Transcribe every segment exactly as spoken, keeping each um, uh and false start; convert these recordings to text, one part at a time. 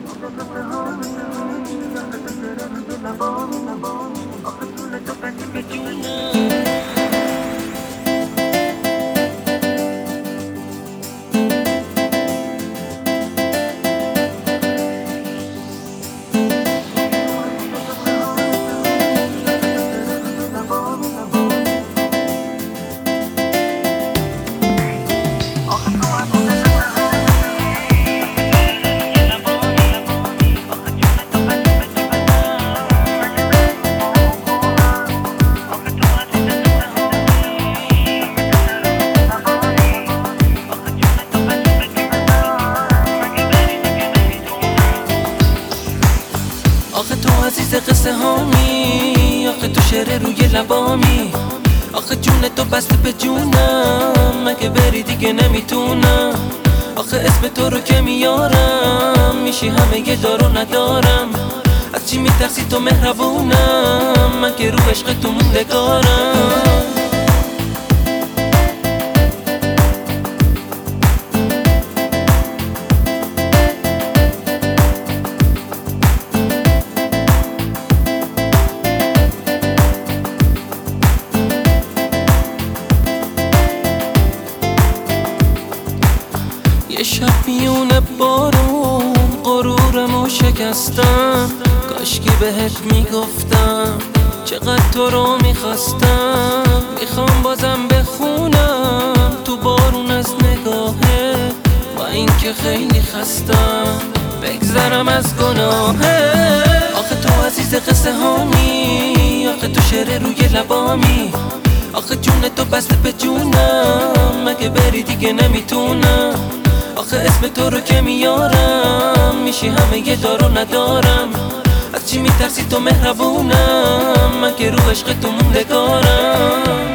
آخه تو عزیز قصه هامی، آخه تو شعر روی لبامی، آخه جون تو بسته به جونم، مگه بری دیگه نمیتونم. آخه اسم تو رو که میارم میشی همه یه دارو ندارم. از چی میترسی تو مهربونم، من که رو عشق تو موندگارم. یه شب میونه بارون غرورمو شکستم، کاشکی بهت میگفتم چقدر تو رو میخواستم. میخوام بازم بخونم تو بارون از نگاهه، با این که خیلی خستم بگذرم از گناهه. آخه تو عزیز قصه هامی، آخه تو شعر روی لبامی، آخه جون تو بسته به جونم، مگه بری دیگه نمیتونم. آخه اسم تو رو که میارم میشی همه یه دارو ندارم. از چی میترسی تو مهربونم، من که رو عشق تو موندگارم.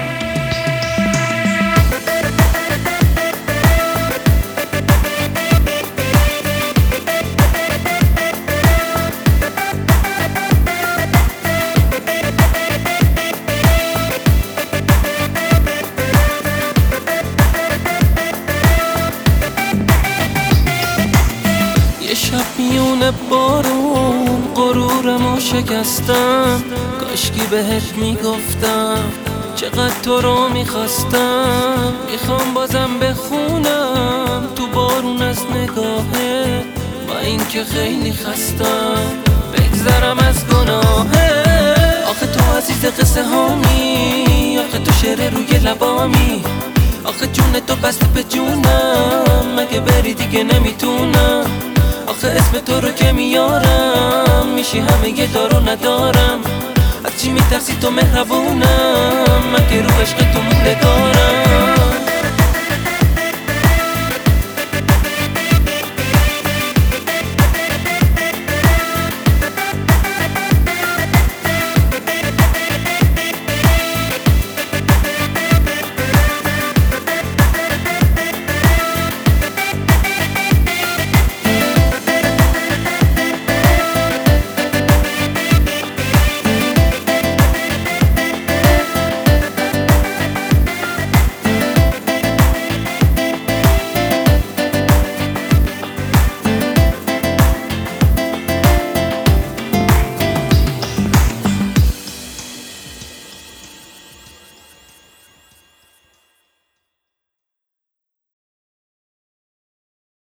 یه شب میونه بارون غرورمو شکستم، کاشکی بهت میگفتم چقدر تو رو میخواستم. میخوام بازم بخونم تو بارون از نگاهه، با این که خیلی خستم بگذرم از گناهه. آخه تو عزیز قصه هامی، آخه تو شعر روی لبامی، آخه جون تو بسته به جونم، مگه بری دیگه نمیتونم. آخه اسم تو رو که میارم میشی همه یه دارو ندارم. از چی میترسی تو مهربونم، من که رو عشق تو موندگارم.